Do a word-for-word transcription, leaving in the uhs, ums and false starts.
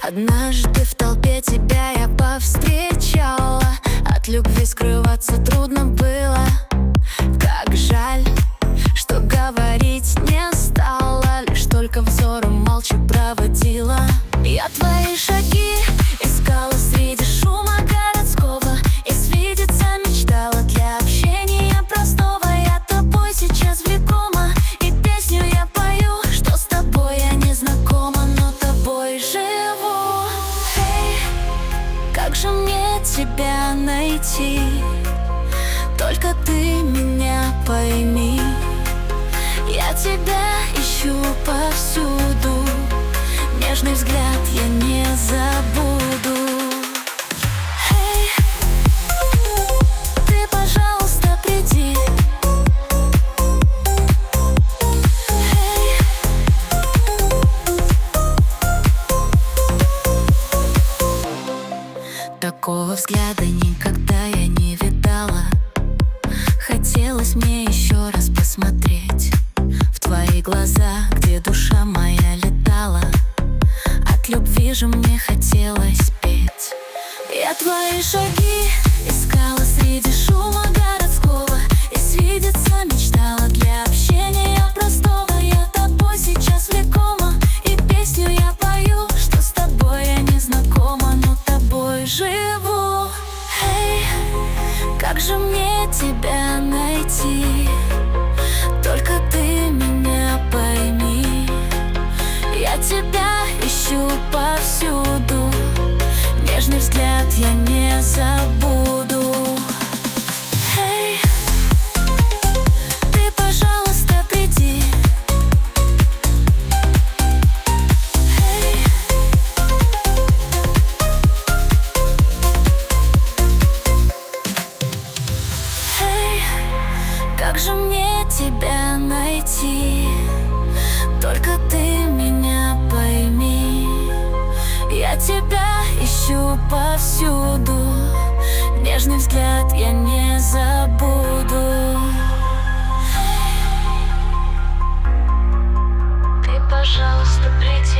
Однажды в толпе тебя я повстречала. От любви скрываться трудно было. Как жаль, что говорить не стала, лишь только взором молча проводила. Я твои шаги искала среди шума городского, и свидеться мечтала для общения простого. Я тобой сейчас влекома, и песню я пою, что с тобой я не знакома, но тобой живу. Эй, как же мне тебя найти? Только ты меня пойми. Я тебя ищу повсюду, нежный взгляд я не забуду. Эй, ты, пожалуйста, приди. Эй, такого взгляда никогда я не видала. Хотелось мне еще раз посмотреть в твои глаза, где душа моя летала. От любви же мне хотелось петь. Я твои шаги искала среди шума городского, и свидеться мечтала для общения простого. Я тобой сейчас влекома, и песню я пою, что с тобой я не знакома, но тобой живу. Эй, как же мне тебя найти? Только ты меня пойми. Я тебя ищу повсюду, нежный взгляд я не забуду. Эй, ты, пожалуйста, приди. Эй, эй, как же мне тебя найти? Только ты меня пойми. Я тебя ищу повсюду, нежный взгляд я не забуду. Ты, пожалуйста, приди.